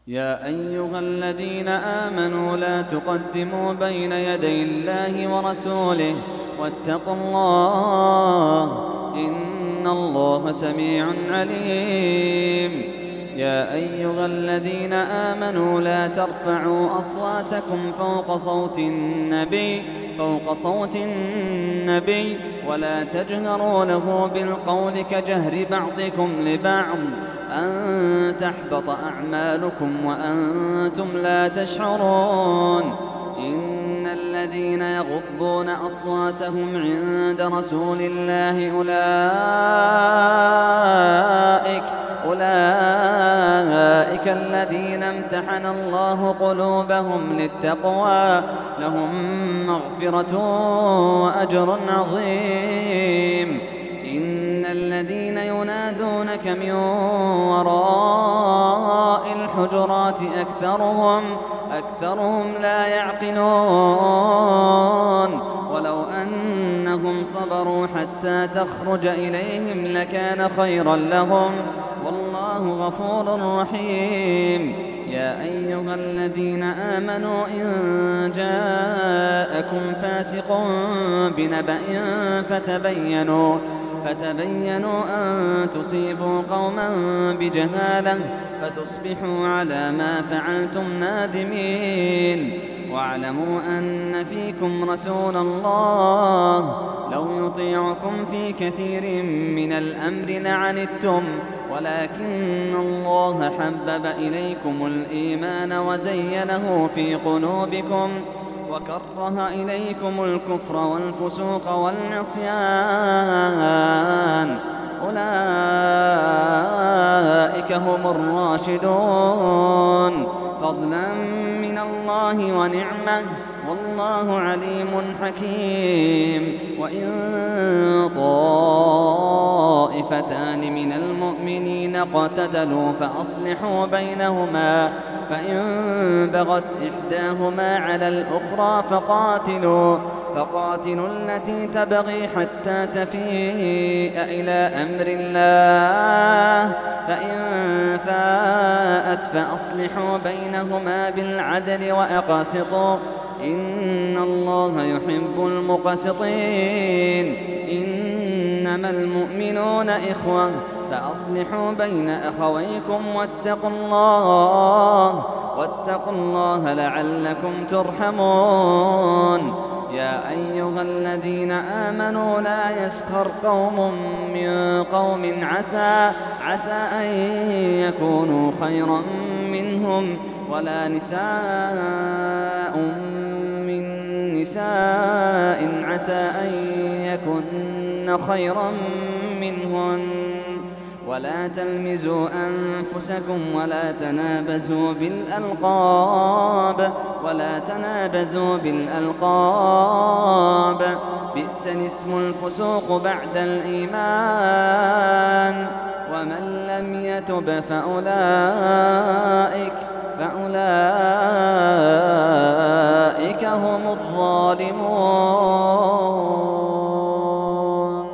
يا أيها الذين آمنوا لا تقدموا بين يدي الله ورسوله واتقوا الله إن الله سميع عليم. يا أيها الذين آمنوا لا ترفعوا أصواتكم فوق صوت النبي ولا تجهروا له بالقول كجهر بعضكم لبعض أن تحبط أعمالكم وأنتم لا تشعرون. إن الذين يغضون أصواتهم عند رسول الله أولئك الذين امتحن الله قلوبهم للتقوى لهم مغفرة وأجر عظيم. إن الذين ينادونك من وراء الحجرات أكثرهم لا يعقلون. ولو أنهم صبروا حتى تخرج إليهم لكان خيرا لهم والله غفور رحيم. يا أيها الذين آمنوا إن جاءكم فاسق بنبأ فتبينوا أن تصيبوا قوما بجهالة فتصبحوا على ما فعلتم نادمين. واعلموا أن فيكم رسول الله لو يطيعكم في كثير من الأمر لعنتم ولكن الله حبب إليكم الإيمان وزينه في قلوبكم وكره إليكم الكفر والفسوق والعصيان أولئك هم الراشدون فضلا من الله ونعمة والله عليم حكيم. وإن طائفتان من المؤمنين اقتتلوا فأصلحوا بينهما فإن بغت إحداهما على الأخرى فقاتلوا التي تبغي حتى تفيء إلى أمر الله فإن فاءت فأصلحوا بينهما بالعدل وأقسطوا إن الله يحب المقسطين. إنما المؤمنون إخوة فأصلحوا بين أخويكم واتقوا الله لعلكم ترحمون. يا أيها الذين آمنوا لا يسخر قوم من قوم عسى أن يكونوا خيرا منهم ولا نساء من نساء عسى أن يكن خيرا منهن ولا تلمزوا أنفسكم ولا تنابزوا بالألقاب بئس الاسم الفسوق بعد الإيمان ومن لم يتب فأولئك هم الظالمون.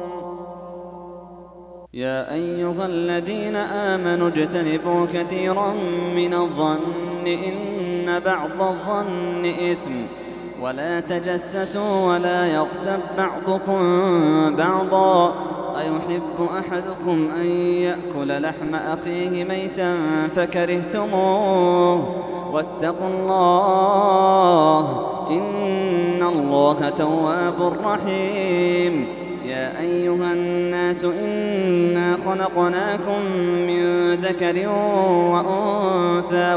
يا أيها الذين آمنوا اجتنبوا كثيرا من الظن إن بعض الظن إثم ولا تجسسوا ولا يغتب بعضكم بعضا أيحب أحدكم أن يأكل لحم أخيه ميتا فكرهتموه واتقوا الله إن الله تواب رحيم. يا أيها الناس إنا خلقناكم من ذكر وأنثى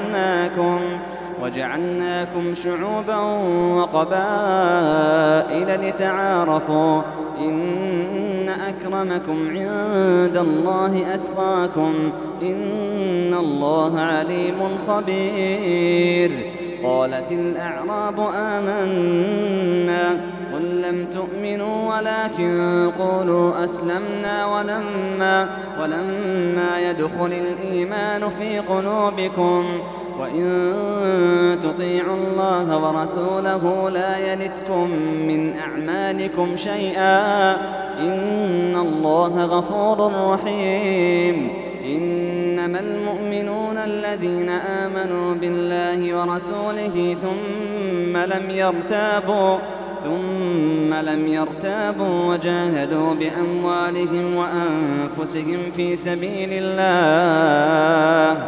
وجعلناكم شعوبا وقبائل لتعارفوا إن أكرمكم عند الله أتقاكم إن الله عليم خبير. قالت الأعراب آمنا قل لم تؤمنوا ولكن قولوا أسلمنا ولما يدخل الإيمان في قلوبكم وإن تطيعوا الله ورسوله لا يلتكم من أعمالكم شيئا إن الله غفور رحيم. إنما المؤمنون الذين الذين آمنوا بالله ورسوله ثم لم يرتابوا وجاهدوا بأموالهم وأنفسهم في سبيل الله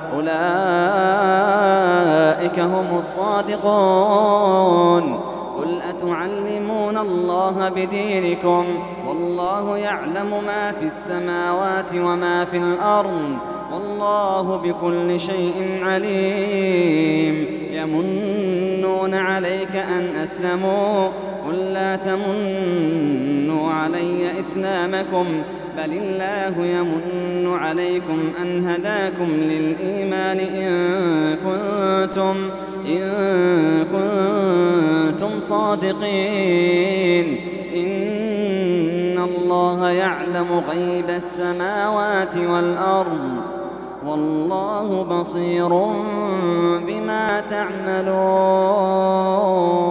أولئك هم الصادقون. قل أتعلمون الله بدينكم والله يعلم ما في السماوات وما في الأرض والله بكل شيء عليم. يمنون عليك أن أسلموا قل لا تمنوا علي إسلامكم بل الله يمن عليكم أن هداكم للإيمان إن كنتم صادقين. إن الله يعلم غيب السماوات والأرض والله بصير بما تعملون.